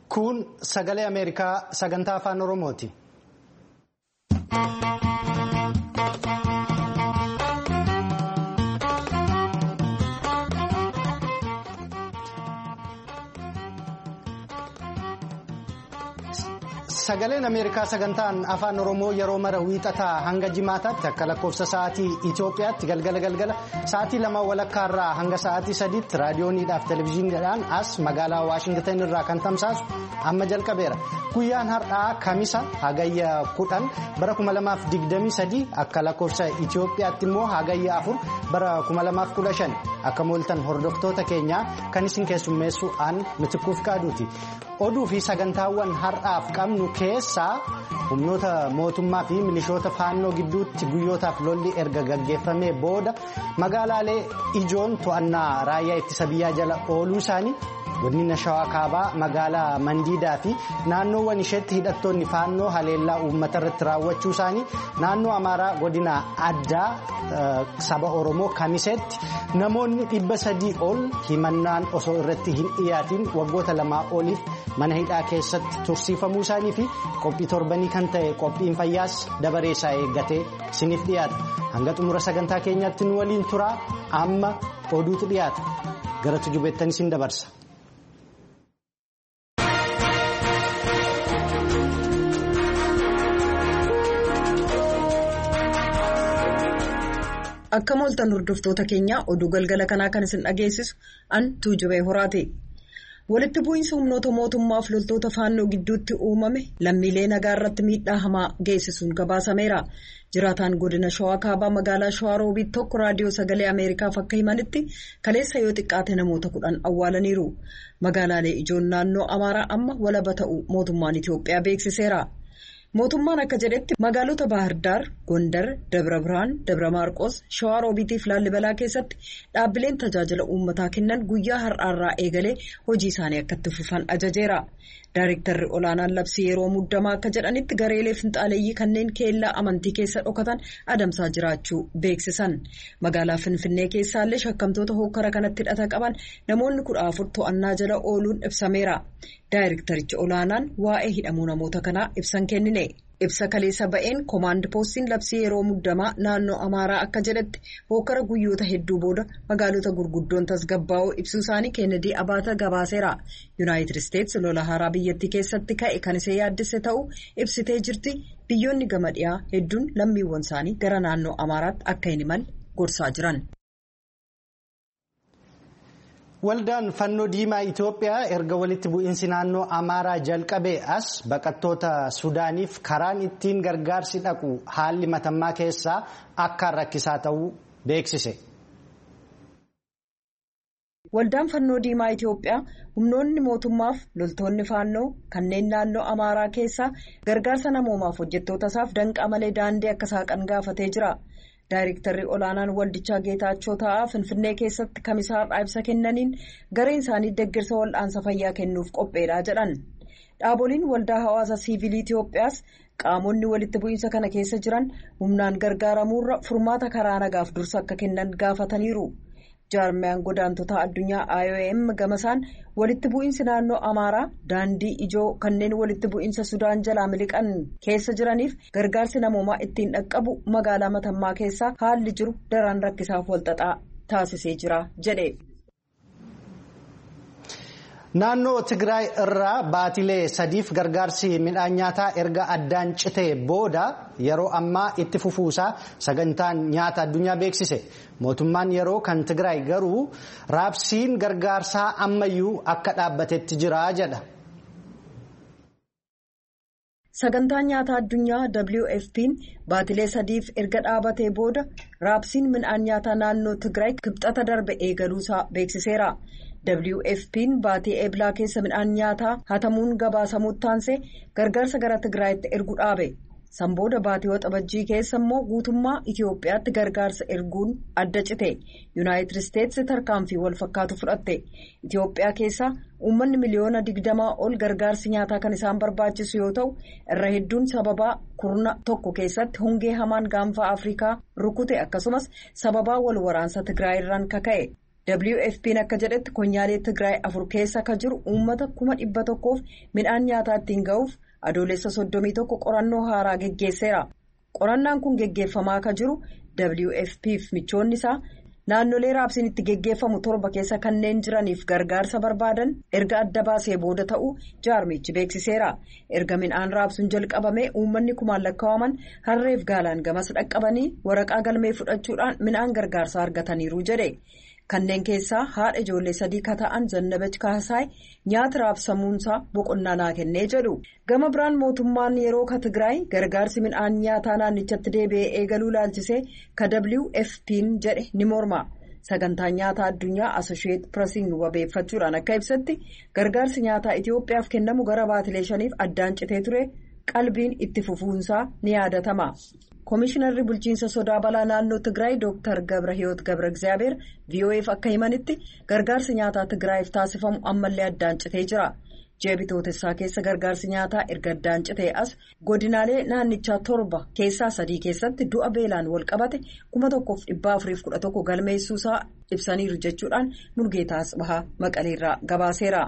Kun sagalee Ameerikaa sagantaa afaan Oromooti. Sagaleen Ameerikaa sagantaan afaan Oromoo yeroo mara wiixataa hanga jimaataatti akka lakkoofsa sa'aatii Itoophiyaatti galgala sa'aatii 2:00 hanga sa'aatii 3tti raadiyooniidhaaf televezyiiniidhaan as magaalaa Waashingtan irraa kan tamsaasu amma jalqabeera. Guyyaan har'aa Kamisa hagayya 10 bara 2023 akka lakkoofsa Itoophiyaatti immoo hagayya 4 bara 2015 akka mooltan hordoftoota keenyaa kan isin keessummeessu aan Mitikuuf Qaaduuti. Oduu fi sagantaawwan har'aaf qabnu keessaa humnoota mootummaa fi milishoota faannoo gidduutti guyyootaaf lolli erga gaggeeffamee booda magaalaalee ijoon to'annaa raayyaa ittisa biyyaa jala ooluu isaanii godina Shawaa Kaabaa magaalaa Mandiidaa fi naannoowwan isheetti hidhattoonni faannoo haleellaa uummata irratti raawwachuu isaanii naannoo Amaaraa godina addaa saba Oromoo Kamiseetti namoonni 300 ol himannaan osoo irratti hin dhiyaatiin waggoota 2 oliif mana hidhaa keessatti tursiifamuu isaanii fi qophii torbanii kan ta'e qophiin fayyaas dabaree isaa eeggatee isiniif dhiyaata. Hanga xumura sagantaa keenyaatti nu waliin turaa amma oduutu dhiyaata. Gara tujubeettan isin dabarsa. Akka mooltan hordoftoota keenyaa oduu galgala kanaa kan isin dhageessisu an Tuujubee Horaati. Walitti bu'iinsa humnoota mootummaa fi loltoota faannoo gidduutti uumame lammiilee nagaa irratti miidhaa hamaa geessisuun gabaasameera. Jiraataan godina Shawaa Kaabaa magaalaa Shawaa Roobiit tokko raadiyoo sagalee Ameerikaaf akka himanitti kaleessa yoo xiqqaate namoota 10 awwaalaniiru. Magaalaalee ijoon naannoo Amaaraa amma walaba ta'uu mootummaan Itoophiyaa beeksiseera. Mootummaan akka jedhetti magaalota Baahirdaar, Gondar, Dabra Birhaan, Dabra Maarqos, Shawaa Roobiitii fi Laallibalaa keessatti dhaabbileen tajaajila uummataa kennan guyyaa har'aarraa eegalee hojii isaanii akka itti fufan ajajeera. Daayiriktarri olaanaan labsii yeroo muddamaa akka jedhanitti gareelee finxaaleeyyii kanneen keellaa amantii keessa dhokatan adamsaa jiraachuu beeksisan. Magaalaa Finfinnee keessaallee shakkamtoota hokkara kanatti hidhata qaban namoonni 14 to'annaa jala ooluun ibsameera. Daayiriktarichi olaanaan waa'ee hidhamuu namoota kanaa ibsan kennine. Ibsa kaleessa ba'een koomaand poostiin labsii yeroo muddamaa naannoo Amaaraa akka jedhetti hokkara guyyoota hedduu booda magaalota gurguddoon tasgabbaa'uu ibsuu isaanii Keenedii Abaata gabaaseera. Yuunaayitid Isteetsi lola haaraa biyyattii keessatti ka'e kan isee yaaddesse ta'uu ibsitee jirti. Biyyoonni gama dhiyaa hedduun lammiiwwan isaanii gara naannoo Amaaraatti akka hin imalle gorsaa jiran. Waldaan fannoo diimaa Itoophiyaa erga walitti bu'iinsi naannoo Amaaraa jalqabee as baqattoota Sudaaniif karaan ittiin gargaarsi dhaqu haalli matammaa keessaa akka rakkisaa ta'uu beeksise. Waldaan fannoo diimaa Itoophiyaa humnoonni mootummaaf loltoonni faannoo kanneen naannoo Amaaraa keessaa gargaarsa namoomaaf hojjettoota isaaf danqaa malee daandii akka saaqan gaafatee jira. Daayiriktarri olaanaan waldichaa Geetaachoo Ta'aa Finfinnee keessatti kamisaarraa ibsa kennaniin gareen isaanii deeggarsa wal'aansa fayyaa kennuuf qopheedha jedhan. Dhaaboliin waldaa hawaasa siivilii Itoophiyaas qaamonni walitti bu'iinsa kana keessa jiran humnaan gargaaramuurra furmaata karaa nagaaf dursa akka kennan gaafataniiru. Jaarmiyaan godaantota addunyaa IOM gamasaan walitti bu'iinsi naannoo Amaaraa daandii ijoo kanneen walitti bu'iinsa Sudaan jalaa miliqan keessa jiraniif gargaarsi namoomaa ittiin dhaqqabu magaalaa Matammaa keessaa haalli jiru daran rakkisaaf walxaxaa taasisee jira jedhe. Naannoo Tigraay irraa baatilee 3f gargaarsi midhaan nyaataa erga addaan citee booda yeroo ammaa itti fufuusaa sagantaan nyaata addunyaa beeksise. Mootummaan yeroo kan Tigraay garuu raabsiin gargaarsaa ammayyuu akka dhaabbatetti jira jedha. Sagantaan nyaata addunyaa WFP'n baatilee 3f erga dhaabatee booda raabsiin midhaan nyaataa naannoo Tigraay kibxata darbe eegaluusaa beeksiseera. WFP'n baatii eeblaa keessa midhaan nyaataa hatamuun gabaasamuutti taansee gargaarsa gara Tigraayitti erguu dhaabe. Sanbooda baatii waxabajjii keessa immoo guutummaa Itoophiyaatti gargaarsa erguun adda cite. Yuunaayitid Isteetsi tarkaanfii wal fakkaatu fudhatte. Itoophiyaa keessaa uummanni miliyoona 20 ol gargaarsi nyaataa kan isaan barbaachisu yoo ta'u irra hedduun sababaa kurna tokko keessatti hongee hamaan gaanfa Afrikaa rukute akkasumas sababaa wal waraansa Tigraay irraan kaka'e. WFP'n akka jedhetti konyaalee Tigraay 4 keessa akka jiru uummata 100,000f midhaan nyaataa ittiin ga'uuf adoolessa 31 qorannoo haaraa geggeesseera. Qorannaan kun geggeeffamaa akka jiru WFP'f michoonni isaa naannolee raabsiin itti geggeeffamu 7 keessa kanneen jiraniif gargaarsa barbaadan erga adda baasee booda ta'uu jaarmichi beeksiseera. Erga midhaan raabsuun jalqabame uummanni 1,000 lakkaa'aman harreef gaalaan gamas dhaqqabanii waraqaa galmee fudhachuudhaan midhaan gargaarsaa argataniiru jedhe. Kanneen keessaa haadha ijoollee 3 ka ta'an Zannabach Kaasaay nyaata raabsamuunsaa boqonnaa naa kennee jedhu. Gama biraan mootummaan yeroo ka Tigraay gargaarsi midhaan nyaataa naannichatti deebi'ee eegaluu laalchisee ka WFP'n jedhe ni morma. Sagantaan nyaataa addunyaa Associated Pressiin wabeeffachuudhaan akka ibsatti gargaarsi nyaataa Itoophiyaaf kennamu gara baatilee 5f addaan citee ture qalbiin itti fufuunsaa ni yaadatama. Komishinarri bulchiinsa sodaa balaa naannoo Tigraay Dr. Gabrahiyoot Gabraegzaabeer VOA'f akka himanitti gargaarsi nyaataa Tigraayiif taasifamu ammallee addaan citee jira. Ji'a bitootessaa keessa gargaarsi nyaataa erga addaan citee as godinaalee naannichaa 7 keessaa 3 keessatti du'a beelaan wal qabate 1,411 galmeessuusaa ibsaniiru jechuudhaan Mulgeetaa Asbahaa Maqaleerraa gabaaseera.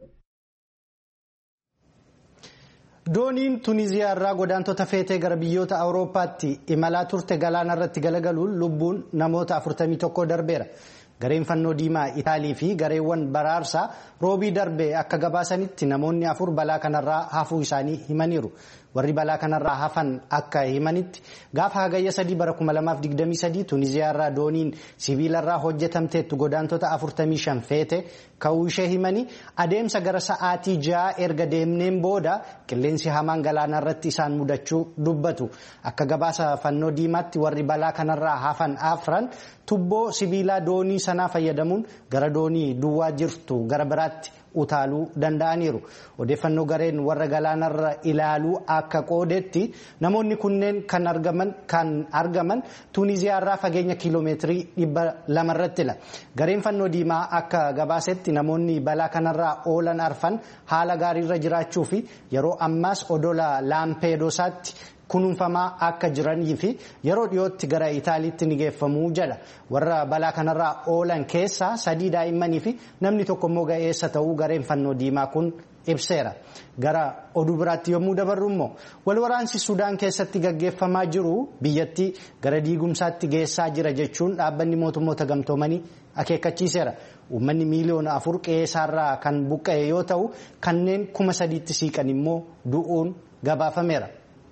Dooniin Tuniziyaa irraa godaantota feetee gara biyyoota Awurooppaatti imalaa turte galaana irratti galagaluun lubbuun namoota 41 darbeera. Gareen fannoo diimaa Itaalii fi gareewwan baraarsaa roobii darbee akka gabaasanitti namoonni 4 balaa kanarraa hafuu isaanii himaniiru. Warri balaa kanarraa hafan akka himanitti gaafa hagayya 3 bara 2023 Tuniziyaa irraa dooniin sibiilarraa hojjetamteettu godaantota 45 feete ka'uu ishee himanii adeemsa gara sa'aatii 6 erga deemneen booda qilleensi hamaan galaana irratti isaan mudachuu dubbatu. Akka gabaasa fannoo diimaatti warri balaa kanarraa hafan afran tubboo sibiilaa doonii sanaa fayyadamuun gara doonii duwwaa jirtu gara biraatti utaaluu danda'aniiru. Odeeffannoo gareen warra galaanarra ilaaluu akka qoodetti namoonni kunneen kan argaman Tuniziyaa irraa fageenya kiiloomeetirii 200 irrattila. Gareen fannoo diimaa akka gabaasetti namoonni balaa kanarraa oolan arfan haala gaariirra jiraachuu fi yeroo ammaas odola Laampeedoosaatti kunuunfamaa akka jiranii fi yeroo dhiyootti gara Itaaliitti ni geeffamuu jedha. Warra balaa kanarraa oolan keessaa 3 daa'immanii fi namni tokko immoo ga'eessa ta'uu gareen fannoo diimaa kun ibseera. Gara oduu biraatti yommuu dabarru immoo walwaraansi Sudaan keessatti gaggeeffamaa jiru biyyattii gara diigumsaatti geessaa jira jechuun dhaabbanni mootummoota gamtoomanii akeekkachiiseera. Uummanni miliyoona 4 qe'eerraa kan buqqa'e yoo ta'u kanneen 3,000tti siiqan immoo du'uun gabaafameera.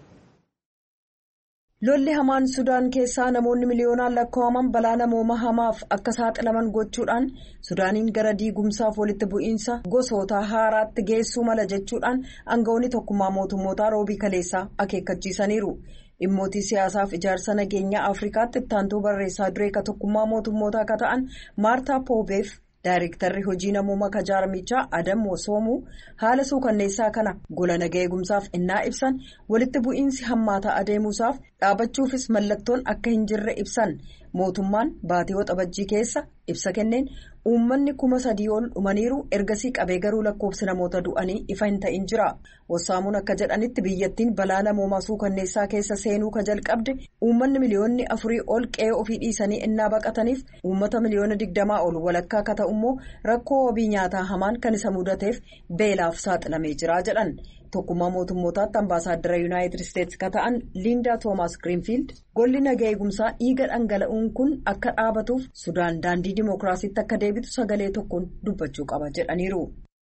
Lolli hamaan Sudaan keessaa namoonni miliyoonaan lakkaa'aman balaa namooma hamaaf akka saaxilaman gochuudhaan Sudaaniin gara diigumsaaf walitti bu'iinsa gosoota haaraatti geessuu mala jechuudhaan aangawoonni tokkummaa mootummootaa roobii kaleessaa akeekkachiisaniiru. Dhimmootii siyaasaaf ijaarsa nageenyaa Afrikaatti ittaantuu barreessaa duree ka tokkummaa mootummootaa akka ta'an Maartaa Poobeef Daayirektarri hojii namooma kajaarmichaa Adam Wosoomuu haala suukanneessaa kana gola nagaa eegumsaaf innaa ibsan walitti bu'iinsi hammaataa adeemuusaaf dhaabachuufis mallattoon akka hin jirre ibsan. Mootummaan baatii waxabajjii keessa ibsa kenneen uummanni 3,000 ol dhumaniiru ergasii qabee garuu lakkoofsi namoota du'anii ifa hin ta'in jira. Wossaamuun akka jedhanitti biyyattiin balaa namoomaa suukanneessaa keessa seenuu ka jalqabde uummanni miliyoonni 4 ol qe'ee ofii dhiisanii innaa baqataniif uummata miliyoona 20 ol walakkaa akka ta'u immoo rakkoo wabii nyaataa hamaan kan isa mudateef beelaaf saaxilamee jira jedhan. Tokkummaa mootummootaatti ambaasaaddara Yuunaayitid Isteetsi ka ta'an Liindaa Toomaas Giriinfiild golli nagaa eegumsaa dhiiga dhangala'uun kun akka dhaabatuuf Sudaan daandii dimookiraasiitti akka deebitu sagalee tokkoon dubbachuu qaba jedhaniiru.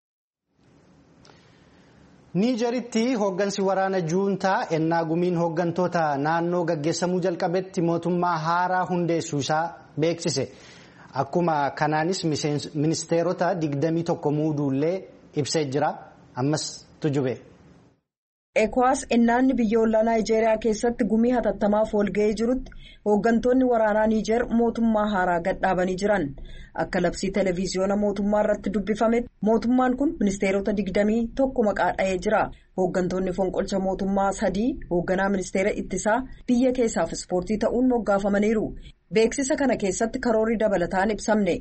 Niijeritti hooggansi waraana juuntaa ennaa gumiin hooggantoota naannoo gaggeessamuu jalqabetti mootummaa haaraa hundeessuu isaa beeksise. Akkuma kanaanis ministeerota 21 muuduullee ibsee jira. Ammas tujube. ECOWAS ennaanni biyyoolaa Naayijeeriyaa keessatti gumii hatattamaaf walga'ee jirutti hooggantoonni waraanaa Niijer mootummaa haaraa gadhaabanii jiran. Akka labsii televiziyoona mootummaa irratti dubbifametti mootummaan kun ministeerota 21 maqaa dha'ee jira. Hooggantoonni fonqolcha mootummaa 3 hoogganaa ministeera ittisaa biyya keessaaf ispoortii ta'uun moggaafamaniiru. Beeksisa kana keessatti karoorri dabalataan ibsamne.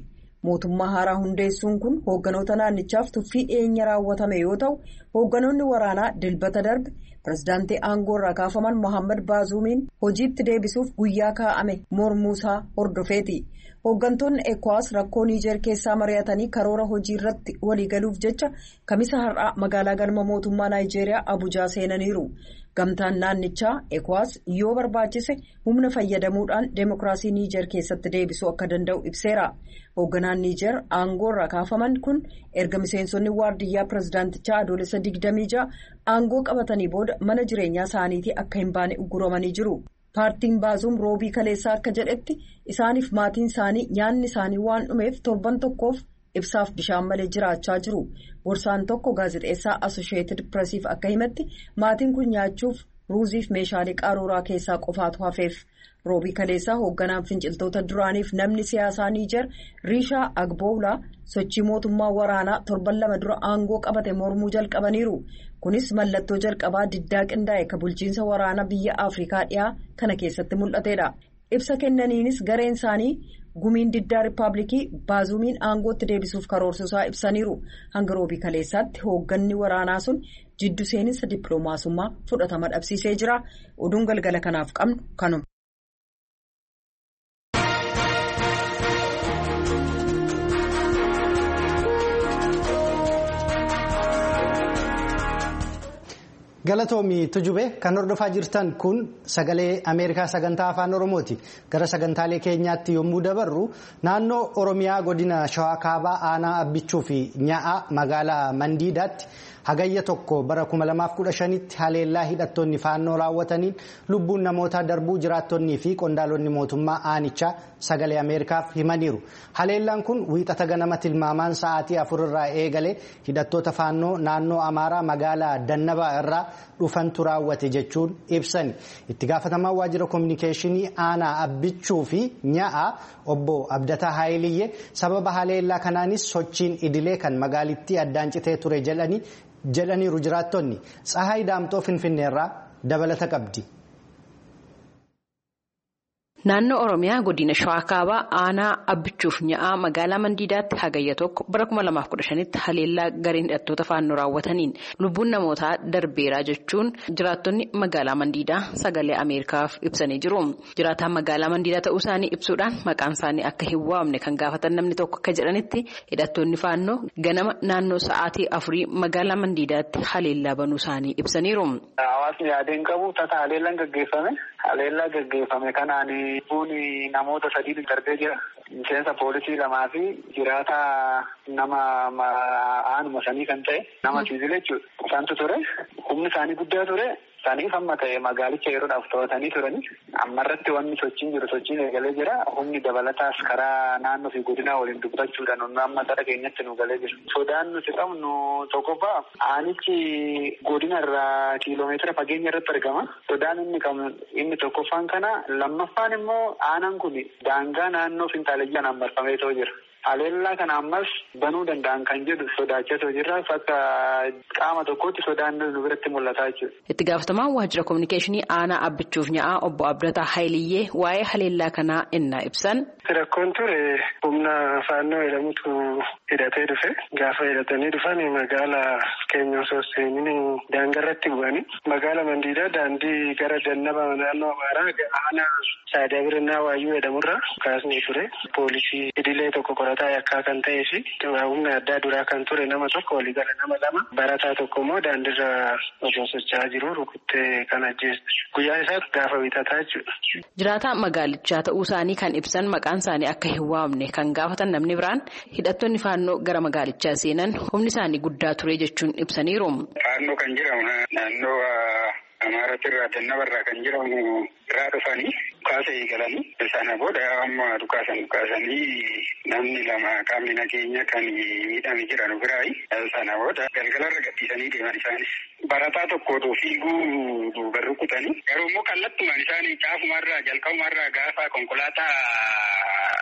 Mootummaa haaraa hundeessuun kun hoogganoota naannichaaf tuffii dhiyeenya raawwatame yoo ta'u, hoogganoonni waraanaa dilbata darbe pirezidaantii aangoo irraa kaafaman Mohaammed Baazuumiin hojiitti deebisuuf guyyaa kaa'ame mormuusaa hordofeeti. Hooggantoonni ECOWAS rakkoo Niijer keessaa mari'atanii karoora hojii irratti waliigaluuf jecha kamisa har'aa magaalaa galma mootummaa Naayijeeriyaa Abuujaa seenaniiru. Gamtaan naannichaa ECOWAS yoo barbaachise humna fayyadamuudhaan deemokiraasii Niijer keessatti deebisuu akka danda'u ibseera. Hoogganaan Niijer aangoo irraa kaafaman kun erga miseensonni waardiyyaa pirezidaantichaa adoolessa 26 aangoo qabatanii booda mana jireenyaa isaaniitii akka hin baane uguramanii jiru. Paartiin Baazuum roobii kaleessaa akka jedhetti isaaniif maatiin isaanii nyaanni isaanii waan dhumeef torban tokkoof ibsaaf bishaan malee jiraachaa jiru. Gorsaan tokko gaazexeessaa Associated Pressiif akka himatti maatiin kun nyaachuuf ruuziif meeshaalee qaruuraa keessaa qofaatu hafeef. Roobii kaleessaa hoogganaan finciltoota duraaniif namni siyaasaa Niijer Riishaa Agboolaa sochii mootummaa waraanaa torban 2 dura aangoo qabate mormuu jalqabaniiru. Kunis mallattoo jalqabaa diddaa qindaa'e ka bulchiinsa waraanaa biyya Afrikaa dhiyaa kana keessatti mul'ateedha. Ibsa kennaniinis gareen isaanii gumiin diddaa Riippaabilikii Baazuumiin aangootti deebisuuf karoorsuusaa ibsaniiru. Hanga roobii kaleessaatti hoogganni waraanaa sun jiddu seeninsa dippiloomaasummaa fudhatama dhabsiisee jira. Oduun galgala kanaaf qabnu kanuma. Galatoomii Tujube kan hordofaa jirtan kun sagalee Ameerikaa sagantaa afaan Oromooti. Gara sagantaalee keenyaatti yommuu dabarru naannoo Oromiyaa godina Shawaa Kaabaa aanaa Abbichuu fi Nyaa'aa magaalaa Mandiidaatti hagayya tokko bara 2015tti haleellaa hidhattoonni faannoo raawwataniin lubbuun namootaa darbuu jiraattonnii fi qondaalonni mootummaa aanichaa sagalee Ameerikaaf himaniiru. Haleellaan kun wiixata ganama tilmaamaan sa'aatii 4 irraa eegalee hidhattoota faannoo naannoo Amaaraa magaalaa Dannabaa irraa dhufantu raawwate jechuun ibsani. Itti gaafatamaan waajjira kominikeeshinii aanaa Abbichuu fi Nyaa'aa obbo Abdataa Haayiliyyee sababa haleellaa kanaanis sochiin idilee kan magaalittii addaan citee ture jedhaniiru jiraattonni. Tsahaay Daamxoo Finfinneerraa dabalata qabdi. Naannoo Oromiyaa godina Shawaa Kaabaa aanaa Abbichuuf Nyaa'aa magaalaa Mandiidaatti hagayya tokko bara 2015tti haleellaa gareen hidhattoota faannoo raawwataniin lubbuun namootaa darbeeraa jechuun jiraattonni magaalaa Mandiidaa sagalee Ameerikaaf ibsanii jiru. Jiraataan magaalaa Mandiidaa ta'uu isaanii ibsuudhaan maqaan isaanii akka hin waamne kan gaafatan namni tokko akka jedhanitti hidhattoonni faannoo ganama naannoo sa'aatii 4 magaalaa Mandiidaatti haleellaa banuu isaanii ibsaniiru. Hawaasni yaadeen qabu tasa haleellaan gaggeeffame. Haleellaa gaggeeffame kanaan buuni namoota 3 darbee jira. Miseensa poolisii 2 fi jiraata nama aanuma sanii kan ta'e nama siviilii jechuudha. Isaantu ture. Humni isaanii guddaa ture. Saniif amma ta'e magaalicha yeroodhaaf to'atanii turani. Ammarratti wanni sochiin eegalee jira. Humni dabalataas karaa naannoo fi godinaa waliin dubbachuudhaan amma gara keenyatti nu galee jira. Sodaan nuti qabnu tokkoffaa aanichi godina irraa kiiloomeetira fageenya irratti argama. Sodaan inni tokkoffaan kana. Lammaffaan immoo aanaan kun daangaa naannoo Finxaaleyyaan marfamee ta'uu jira. Haleellaa kana ammas banuu danda'an kan jedhu sodaachaa jirra. Akka qaama tokkotti sodaan nu biratti mul'ataa jechuudha. Itti gaafatamaan waajjira kominikeeshinii aanaa Abbichuuf Nyaa'aa obbo Abdataa Haayiliyyee waa'ee haleellaa kanaa innaa ibsan. Rakkoon ture humna faannoo jedhamutu hidhatee dhufe. Gaafa hidhatanii dhufan magaalaa keenya osoo seenanii daangarratti bu'anii magaala Mandiidaa daandii gara Dannabaa naannoo Amaaraa aanaa Saadaa Birannaa Waayyuu jedhamurraa kaasnee ture. Poolisii idilee tokko qorataa yakkaa kan ta'ee fi humna addaa duraa kan ture nama tokko waliigala nama 2 barataa tokko immoo daandirra osoo socho'aa jiru rukuttee kan ajjeeste. Guyyaa isaatti gaafa wiixataa jechuudha. Jiraataa magaalichaa ta'uu isaanii kan ibsan maqaan isaanii akka hin waamne kan gaafatan namni biraan hidhattoonni faannoo gara magaalichaa seenan humni isaanii guddaa ture jechuun ibsaniiru. Faannoo kan jedhamu naannoo Amaaratirraa Dannabarraa kan jedhamu irraa dhufanii dhukaasa eegalanii sana booda amma dhukaasanii namni 2 qaamni nageenya kan miidhame jiran biraayi sana booda galgalarra gadhiisanii deeman isaanis. Barataa tokko fiiguu duuba rukutanii garuu immoo kallattumaan isaanii caafumarraa jalqabumarraa gaafa konkolaataa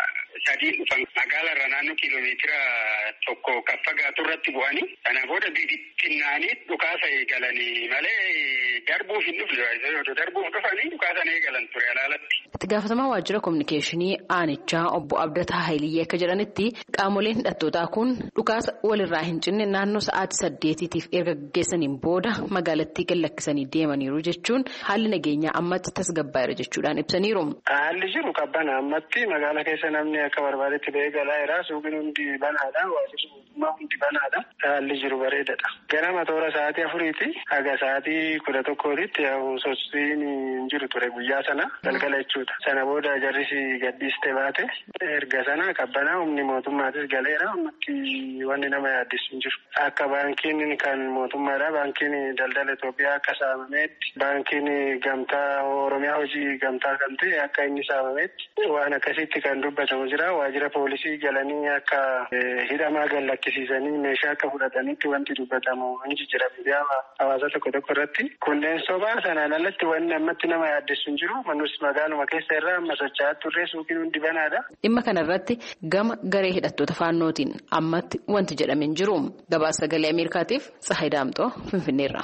sadiin dhufan magaalarra naannoo kiiloomeetira tokko kan fagaatu irratti bu'anii kana booda bibittinnaanii dhukaasa eegalanii malee darbuuf hin dhufne darbuuf dhufanii dhukaasan eegalan ture alaalatti. Itti gaafatamaa waajjira kominikeeshinii aanichaa obbo Abdataa Hayiliyyee akka jedhanitti qaamoleen hidhattootaa kun dhukaasa walirraa hin cinne naannoo sa'aatii 8tiif erga gaggeessaniin booda magaalattii gallakkisanii deemaniiru jechuun haalli nageenyaa ammatti tasgabbaa'eera jechuudhaan ibsaniiru. Haalli jiru qabbana ammatti magaala keessa namni akka barbaadetti ba'ee galaa jira. Suuqiin hundi banaadha. Waajjirri mootummaa hundi banaadha. Haalli jiru bareedadha. Ganama toora sa'aatii 4ti haga sa'aatii 11tti sochiin hin jiru ture guyyaa sana galgala jechuudha. Sana booda jarrisi gaddiste baate erga sana qabbanaa humni mootummaatis galeera. Ammatti wanni nama yaaddisu hin jiru. Akka baankiin kan mootummaadha. Baankiin daldala Itoophiyaa akka saamameetti baankiin gamtaa Oromiyaa hojii gamtaa kan ta'e akka inni saamameetti waan akkasitti kan dubbatamu jira. Waajjira poolisii galanii akka hidhamaa gallakkisiisanii meeshaa akka fudhatanitti wanti dubbatamu hin jira. Biyyaa hawaasa tokko irratti kunneen sobaa sanaan alatti wanni ammatti nama yaaddisu hin jiru. Manus magaaluma keessa irraa amma socho'aa turre suuqiin hundi banaadha. Dhimma kanarratti gama garee hidhattoota faannootiin ammatti wanti jedhame hin jiru. Gabaasa sagalee Ameerikaatiif Tsahaay Daamxoo Finfinneerra.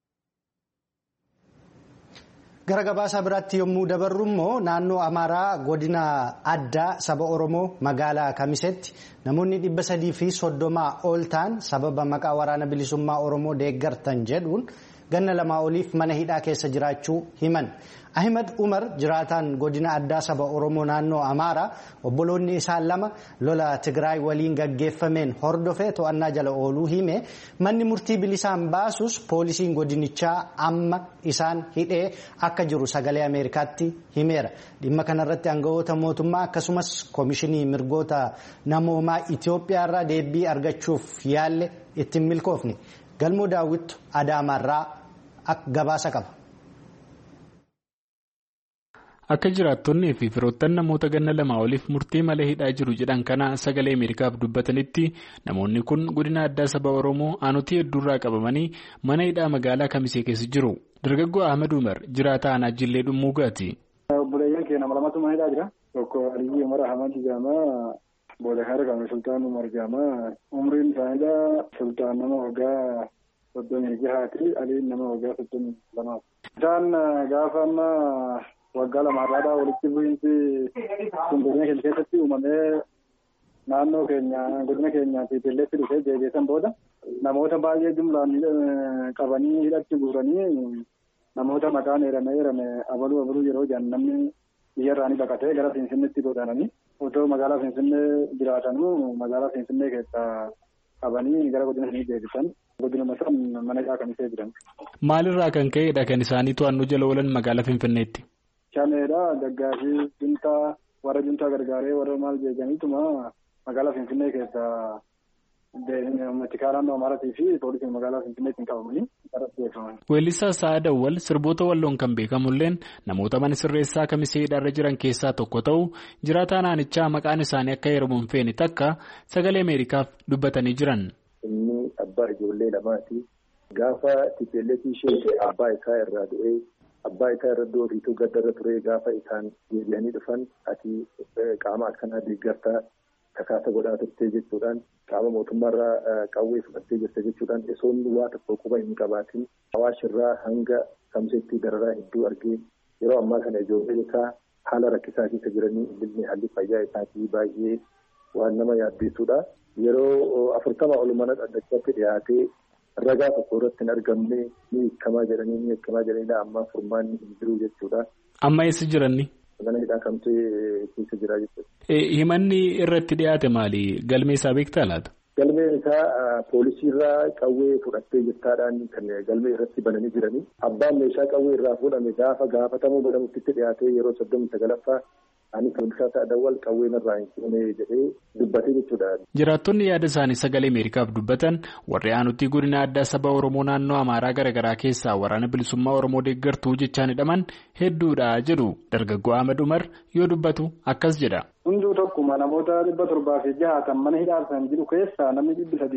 Gara gabaasa biraatti yommuu dabarru immoo naannoo Amaaraa godina addaa saba Oromoo magaalaa Kamiseetti namoonni 330 ol ta'an sababa maqaa waraana bilisummaa Oromoo deeggartan jedhuun ganna 2 oliif mana hidhaa keessa jiraachuu himan. Ahmed Umar jiraataan godina addaa saba Oromoo naannoo Amaaraa obboloonni isaan 2 lola Tigraay waliin gaggeeffameen hordofee to'annaa jala ooluu hime manni murtii bilisaan baasus poolisiin godinichaa amma isaan hidhee akka jiru sagalee Ameerikaatti himeera. Dhimma kanarratti aangawoota mootummaa akkasumas koomishinii mirgoota namoomaa Itoophiyaa irraa deebii argachuuf yaalle ittiin milkoofne. Galmoo Daawwittu Adaamaarraa gabaasa qaba. Akka jiraattonnii fi firoottan namoota ganna 2 oliif murtii malee hidhaa jiru jedhan kana sagalee Ameerikaaf dubbatanitti namoonni kun godina addaa saba Oromoo aanotii hedduurraa qabamanii mana hidhaa magaalaa Kamisee keessa jiru. Dargaggoo Ahmed Umar jiraataa aanaa Jillee Dhummuugaati. Obboleeyyan keenya 2tu mana hidhaa jira. Tokko Aliyyi Umar Ahmad jedhama. Booda Harqama Sultaan Umar jedhama. Umriin isaaniidha Sultaan nama waggaa 36 Aliin nama waggaa 32. Isaan gaafa amma waggaa 2 irraa walitti bu'iinsi godina keenya keessatti uumamee naannoo keenya godina keenyaatti Tiilleetti dhufee deebisan booda namoota baay'ee jumlaan qabanii hidhatti guuranii namoota maqaan eerame abaluu yeroo jedhan namni biyyarraanii baqatee gara Finfinneetti godaananii otoo magaalaa Finfinnee jiraatanuu magaalaa Finfinnee keessaa qabanii gara godina isaanii deebisan godinuma san mana hidhaa Kamisee jiran. Maalirraa kan ka'edha kan isaanii to'annoo jala oolan magaalaa Finfinneetti? Shaneedha daggaafii juntaa warra juntaa gargaaree warra maal jeeganiituma magaalaa Finfinnee keessaa Matikaa naannoo Amaaratii fi poolisiin magaalaa Finfinneetti qabamanii irratti beekaman. Weellisaa Sa'aa Awwal sirboota walloon kan beekamulleen namoota mana sirreessaa Kamisee hidhaarra jiran keessaa tokko ta'u jiraataa naannichaa maqaan isaanii akka heeramu hin feene takka sagalee Ameerikaaf dubbatanii jiran. Inni abbaa ijoollee lamaati. Gaafa Tipeelleetii ishee abbaa isaa irraa du'ee abbaa isaa irra doofiitu gaddarra ture gaafa isaan deebi'anii dhufan ati qaama akkanaa deeggartaa kakaasa godhaa turtee jechuudhaan qaama mootummaarraa qawwee fudhattee jirte jechuudhaan isoonni waa tokko quba hin qabaatin hawaashirraa hanga Kamiseetti dararaa hedduu argee yeroo ammaa kana ijoollee isaa haala rakkisaa keessa jiranii ilmi haalli fayyaa isaatii baay'ee waan nama yaaddeessudha. Yeroo 40 ol mana dhaddachaatti dhiyaatee ragaa tokko irratti hin argamne ni hiikamaa jedhanii amma furmaanni hin jiru jechuudha. Amma eessa jiranni? Mana hidhaa Kamisee keessa jira jechuudha. Himanni irratti dhiyaate maali? Galmee isaa beektaa laata? Galmeen isaa poolisiirraa qawwee fudhattee jettaadhaan kan galmee irratti bananii jiranii. Abbaan meeshaa qawwee irraa fuudhame gaafa gaafatamuu godhamutti dhiyaatee yeroo 39ffaa ani poolisaa Sa'aa Awwal qawween irraa hin fuune jedhee dubbatee jechuudha. Jiraattonni yaada isaanii sagalee Ameerikaaf dubbatan warri aanutii godina addaa saba Oromoo naannoo Amaaraa garaagaraa keessaa waraana bilisummaa Oromoo deeggartuu jechaan hidhaman hedduudha jedhu dargaggoo Ahmed Umar yoo dubbatu akkas jedha. Hunduu tokkuma namoota 706 mana hidhaan jiru keessaa namni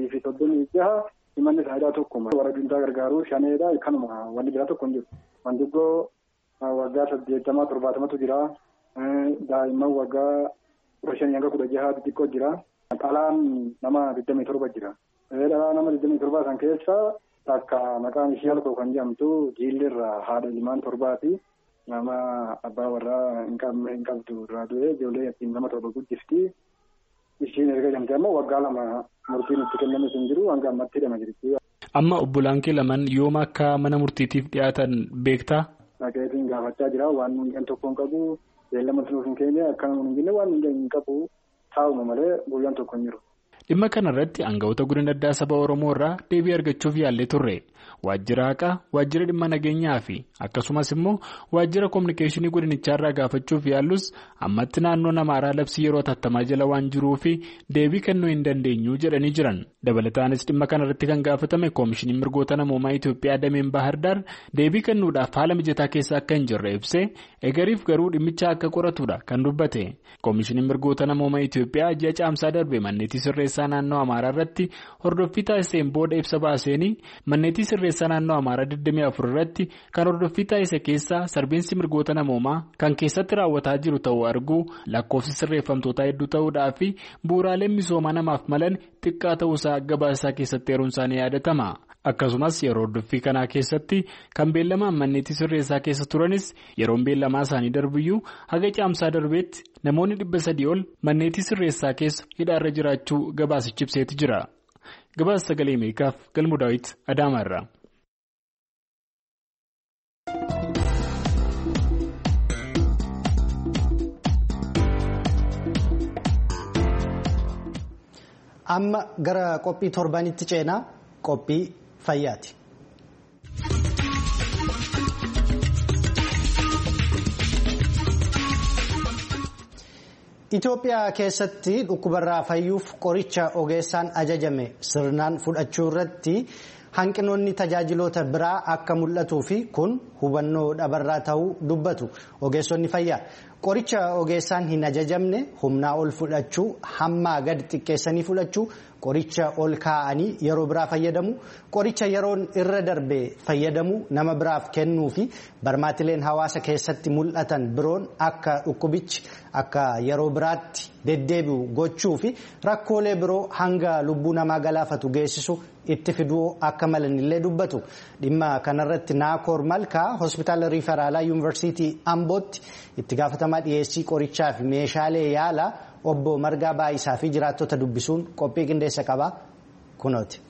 336 himanni isaa tokkuma. Warra juntaa gargaaruu shaneedha kanuma wanni biraa tokko hin jiru. Wandiggoo waggaa 80-70tu jira. Daa'imman waggaa 15 hanga 16 xixiqqoo jira. Dhalaan nama 27 jira. Dhalaa nama 27 san keessa takka maqaan ishee Alkoo kan jedhamtu jiillerraa haadha ilmaan 7 nama abbaa warraa hin qabdu irraa du'e ijoollee yatiim nama 7 guddifti. Ishiin erga jedhamte ammoo waggaa 2 murtiin itti kenname sun jiru hanga ammatti hidhama jirti. Amma obbolaan kee lamaan yooma akka mana murtiitiif dhiyaatan beektaa? Naqeetiin gaafachaa jira waan hundeen tokko hin qabu beellama sunuuf hin keenye akkana hin jenne waan hundeen hin qabu taa'uma malee guyyaan tokko hin jiru. Dhimma kanarratti aangawoota godina addaa saba Oromoo irraa deebii argachuuf yaallee turre. Waajjira haqaa, waajjira dhimma nageenyaa fi akkasumas immoo waajjira kominikeeshinii godinichaarraa gaafachuuf yaallus ammatti naannoo Amaaraa labsii yeroo tattamaa jala waan jiruuf deebii kennuu hin dandeenyu jedhanii jiran. Dabalataanis dhimma kanarratti kan gaafatame koomishiniin mirgoota namoomaa Itoophiyaa dameen Baahirdaar deebii kennuudhaaf haala mijataa keessa akka hin jirre ibsee egariif garuu dhimmicha akka qoratudha kan dubbate. Koomishiniin mirgoota namoomaa Itoophiyaa ji'a caamsaa darbe manneetii sirreessaa naannoo Amaaraa irratti hordoffii taasiseen booda ibsa baaseenii manneetii sirreessaa naannoo Amaaraa 24 irratti kan hordoffii taasise keessaa sarbiinsi mirgoota namoomaa kan keessatti raawwataa jiru ta'uu arguu lakkoofsi sirreeffamtootaa hedduu ta'uudhaa fi bu'uuraaleen misoomaa namaaf malan xiqqaa ta'uusaa gabaasaa keessatti eeruun isaanii yaadatama. Akkasumas yeroo hordoffii kanaa keessatti kan beellamaan manneetii sirreessaa keessa turanis yeroon beellamaa isaanii darbiyyuu haga caamsaa darbeetti namoonni 300 ol manneetii sirreessaa keessa hidhaarra jiraachuu gabaasichi ibseeti jira. Gabaasa sagalee Ameerikaaf Galmuu Daawit Adaamaarraa. Amma gara qophii torbanitti ceenaa qophii fayyaati. Itoophiyaa keessatti dhukkubarraa fayyuuf qoricha ogeessaan ajajame sirnaan fudhachuu irratti hanqinoonni tajaajiloota biraa akka mul'atuu fi kun hubannoo dhabarraa ta'uu dubbatu ogeessonni fayyaa. Qoricha ogeessaan hin ajajamne humnaa ol fudhachuu hammaa gad xiqqeessanii fudhachuu qoricha ol kaa'anii yeroo biraa fayyadamu qoricha yeroon irra darbe fayyadamu nama biraaf kennuu fi barmaatileen hawaasa keessatti mul'atan biroon akka dhukkubichi akka yeroo biraatti deddeebi'u gochuu fi rakkoolee biroo hanga lubbuu namaa galaafatu geessisu itti fiduu akka malanillee dubbatu. Dhimma kanarratti Naakoor Malkaa hospitaala riiferaalaa yuunivarsiitii Ambootti itti gaafatamaa dhiyeessii qorichaa fi meeshaalee yaalaa obbo Margaa Baayisaa fi jiraattota dubbisuun qophii qindeessa qaba kunooti.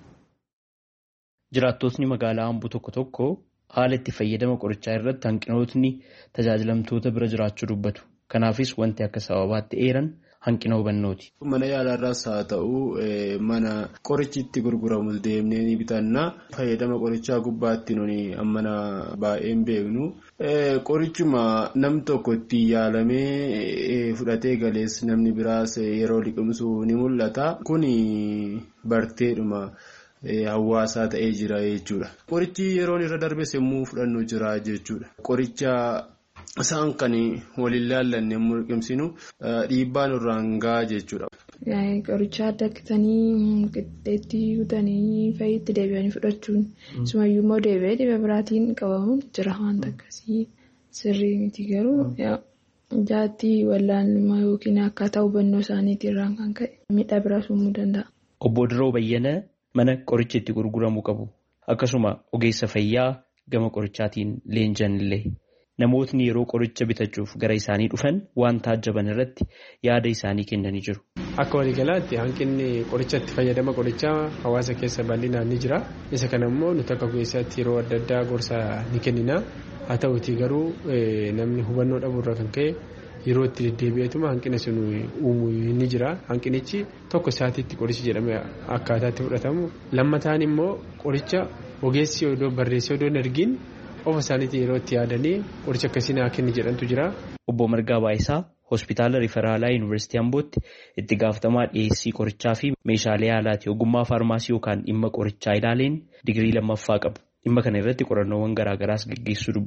Jiraattotni magaalaa Amboo tokko tokko haala itti fayyadama qorichaa irratti hanqinootni tajaajilamtoota bira jiraachuu dubbatu. Kanaafis wanti akka sababaatti eeran hanqina hubannooti. Mana yaalaarraas haa ta'u mana qorichi itti gurguramus deemnee ni bitanna. Fayyadama qorichaa gubbaatti nuni ammana baay'een beeknu. Qorichuma namni tokko itti yaalamee fudhatee galees namni biraas yeroo liqimsu ni mul'ata. Kuni barteedhuma hawaasaa ta'ee jira jechuudha. Qorichi yeroon irra darbes immoo fudhannu jira jechuudha. Qoricha isaan kan waliin laallanne immoo liqimsinu dhiibbaan irraan gahaa jechuudha. Qoricha adda akkatanii qixxeetti guutanii fayyitti deebi'anii fudhachuun sumayyuu immoo deebi'ee dhibee biraatiin qabamuun jira wanta akkasii sirrii miti garuu jaatti wallaalummaa yookiin akkaataa hubannoo isaaniitii irraan kan ka'e miidhaa biraas uumuu danda'a. Obbo Diroo Bayyana mana qorichi itti gurguramuu qabu akkasuma ogeessa fayyaa gama qorichaatiin leenjan illee. Namootni yeroo qoricha bitachuuf gara isaanii dhufan waan taajjaban irratti yaada isaanii kennanii jiru. Akka waliigalaatti hanqinni qorichatti fayyadama qorichaa hawaasa keessa bal'inaan ni jira. Isa kana immoo nuti akka ogeessaatti yeroo adda addaa gorsa ni kennina. Haa ta'uutii garuu namni hubannoo dhabuurraa kan ka'e yeroo itti deddeebi'eetuma hanqina sun uumuu ni jira. Hanqinichi tokko isaatiitti qorichi jedhamee akkaataatti fudhatamu. Lammataan immoo qoricha ogeessi odoo barreessee odoo hin argin ofa isaaniitti yeroo itti yaadanii qoricha akkasii naa kenni jedhantu jira. Obbo Margaa Baayisaa hospitaala riiferaalaa yuunivarsiitii Ambootti itti gaafatamaa dhiyeessii qorichaa fi meeshaalee yaalaati ogummaa faarmaasii yookaan dhimma qorichaa ilaaleen digirii 2ffaa qabu. Dhimma kana irratti qorannoowwan garaagaraas gaggeessuu dubbatu.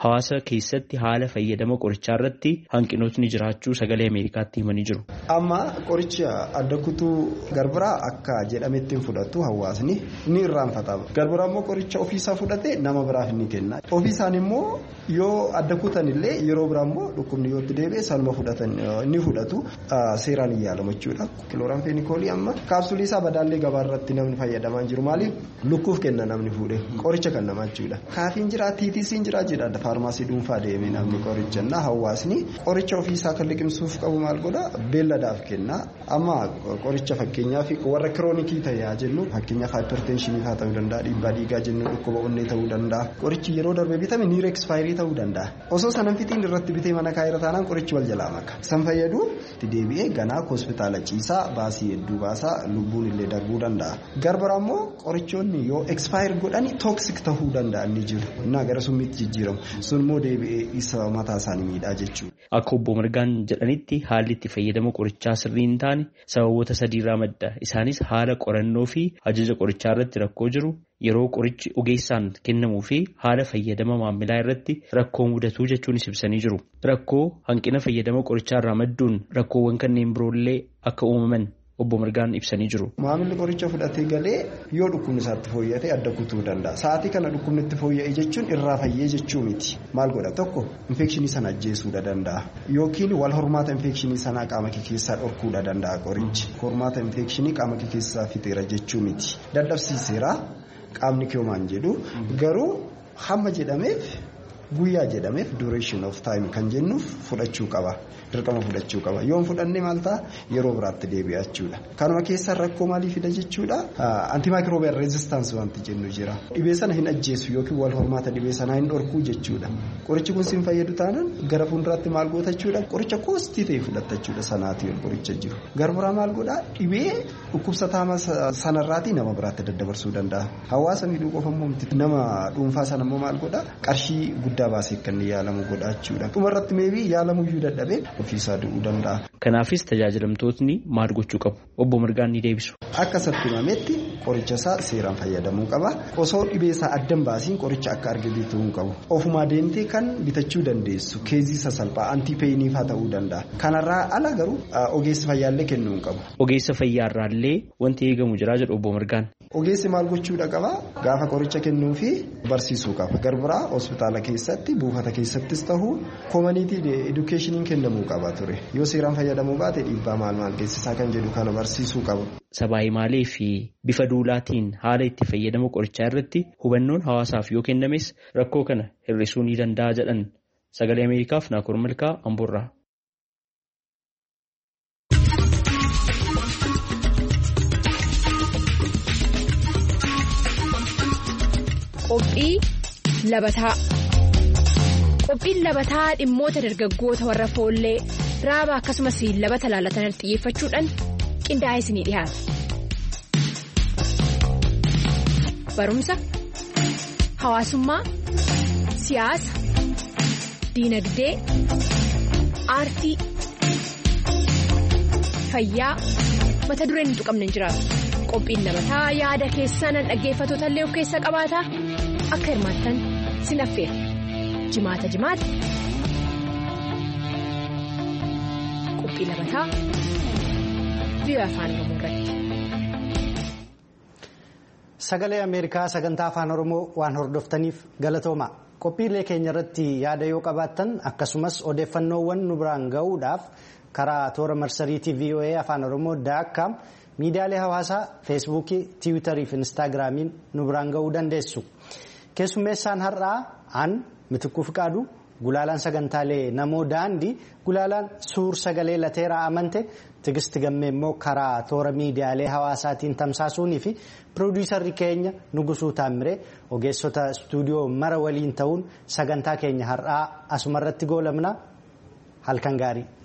hawaasa keessatti haala fayyadama qorichaa irratti hanqinootni jiraachuu sagalee Ameerikaatti himanii jiru. Amma qoricha adda kutuu garbiraa akka jedhametti hin fudhatu hawaasni ni irraanfata. Garbiraa immoo qoricha ofiisaa fudhate nama biraaf ni kenna. Ofiisaan immoo yoo adda kutan illee yeroo biraa immoo dhukkubni yoo itti deebi'e salma fudhatan ni fudhatu seeraan hin yaalamu jechuudha. Kilooraamfeenikoolii amma kaapsuulii isaa badaallee gabaa irratti namni fayyadamaa jiru maaliif lukkuuf kenna namni fuudhee qoricha kan namaa jechuudha. Kaafiin jira TTC'n jira jedha faarmaasii dhuunfaa deemee namni qoricha hawaasni qoricha ofiisaa kan liqimsuuf qabu maal godha beelladaaf kenna. Amma qoricha fakkeenyaaf warra kiroonikii ta'ee jennu fakkeenyaaf haayipertenshinii haa ta'uu danda'a dhiibbaa dhiigaa jennu dhukkuba onnee ta'uu danda'a qorichi yeroo darbee bitame niir ekspaayirii ta'uu danda'a osoo sanan fixiin irratti bitee mana kaayira taanaan qorichi wal jalaa maka san fayyadu itti deebi'ee ganaa hospitaala ciisaa baasii hedduu baasaa lubbuun illee darbuu danda'a. Garbara immoo qorichoonni yoo ekspaayir godhani tooksik ta'uu danda'an ni jiru innaa gara summiitti jijjiiramu sun immoo deebi'ee isa mataa isaanii miidhaa jechuudha. Akka obbo Margaan jedhanitti haalli itti fayyadama qorichaa sirrii hin taane sababoota sadiirraa madda. Isaanis haala qorannoo fi ajaja qorichaa irratti rakkoo jiru, yeroo qorichi ogeessaan kennamuu fi haala fayyadama maamilaa irratti rakkoo mudatuu jechuunis ibsanii jiru. Rakkoo hanqina fayyadama qorichaa irraa madduun rakkoowwan kanneen biroollee akka uumaman obbo Margaan ibsanii jiru. Maamilli qoricha fudhatee galee yoo dhukkubni isaatti fooyyate adda kutuu danda'a. Sa'aatii kana dhukkubni itti fooyya'e jechuun irraa fayyee jechuu miti. Maal godha tokko infekshinii sana ajjeesuu danda'a yookiin wal hormaata infekshinii sanaa qaama kee keessaa dhorkuu danda'a qorichi. Hormaata infekshinii qaama kee keessaa fixeera jechuu miti. Dadhabsiiseera qaamni kee maan jedhu garuu hamma jedhameef guyyaa jedhameef duration of time kan jennuuf fudhachuu qaba. Dirqama fudhachuu qaba. Yoon fudhanne maal ta'a yeroo biraatti deebi'a jechuudha. Kanuma keessaa rakkoo maalii fida jechuudha. Antimicrobial resistance wanti jennu jira. Dhibee sana hin ajjeesu yookiin wal hormaata dhibee sanaa hin dhorkuu jechuudha. Qorichi kun siin fayyadu taanaan gara fuulduraatti maal goota jechuudha. Qoricha koostii ta'e fudhatta jechuudha sanaati yoo qoricha jiru. Garbiraa maal godhaa dhibee dhukkubsataa sanarraatii nama biraatti daddabarsuu danda'a. Hawaasa miidhuu qofa immoo nama dhuunfaa sana immoo maal godhaa qarshii guddaa baasee kan yaalamu godhaa jechuudha. Dhumarratti meebii yaalamuyyuu dadhabee ofiisaa du'uu danda'a. Kanaafis tajaajilamtootni maal gochuu qabu? Obbo Margaan ni deebisu. Akka sattimametti qoricha isaa seeraan fayyadamuu qaba. Osoo dhibee isaa addan baasiin qoricha akka arge bituu hin qabu. Ofumaa deemtee kan bitachuu dandeessu keezii sasalphaa antiipeyiniif haa ta'uu danda'a. Kanarraa ala garuu ogeessi fayyaallee kennuu hin qabu. Ogeessa fayyaarraallee wanti eegamu jira jedhu obbo Margaan. Ogeessi maal gochuudha qaba? Gaafa qoricha kennuu fi barsiisuu qaba. Garbiraa hospitaala keessatti buufata keessattis ta'uu koomaniitii edukeeshiniin kennamuu qaba ture. Yoo seeraan fayyadamuu baate dhiibbaa maal geessisaa kan jedhu kana barsiisuu qaba. Sabaayimaalee fi bifa duulaatiin haala itti fayyadama qorichaa irratti hubannoon hawaasaaf yoo kennames rakkoo kana hir'isuu ni danda'a jedhan. Sagalee Ameerikaaf Naakoor Malkaa Amboorraa. Qophii labataa. Qophiin labataa dhimmoota dargaggoota warra foollee raaba akkasumas labata laalatan xiyyeeffachuudhaan qindaa'ee isinii dhiyaata. Barumsa, hawaasummaa, siyaasa, diinagdee, aartii, fayyaa mata dureen hin tuqamne hin jiraatu. Qophiin labataa yaada keessan dhaggeeffattoota illee of keessaa qabaata. Akka hirmaattan sin affeera. Jimaata. Qophii labataa biyya afaan Oromoo irratti. Sagalee Ameerikaa sagantaa afaan Oromoo waan hordoftaniif galatooma. Qophiilee keenya irratti yaada yoo qabaattan akkasumas odeeffannoowwan nu biraan ga'uudhaaf karaa toora marsariitii VOA afaan Oromoo.com miidiyaalee hawaasaa feesbuukii, tiwiitarii fi instaagiraamiin nu biraan ga'uu dandeessu. Keessummeessaan har'aa aan Mitikuu Fiqaaduu, gulaalaan sagantaalee namoo daandii, gulaalaan suur sagalee lateeraa amante, Tigist Gammee immoo karaa toora miidiyaalee hawaasaatiin tamsaasuunii fi piroodiisarri keenya Nugusuu Taamiree ogeessota istuudiyoo mara waliin ta'uun sagantaa keenya har'aa asumarratti goolabna. Halkan gaarii.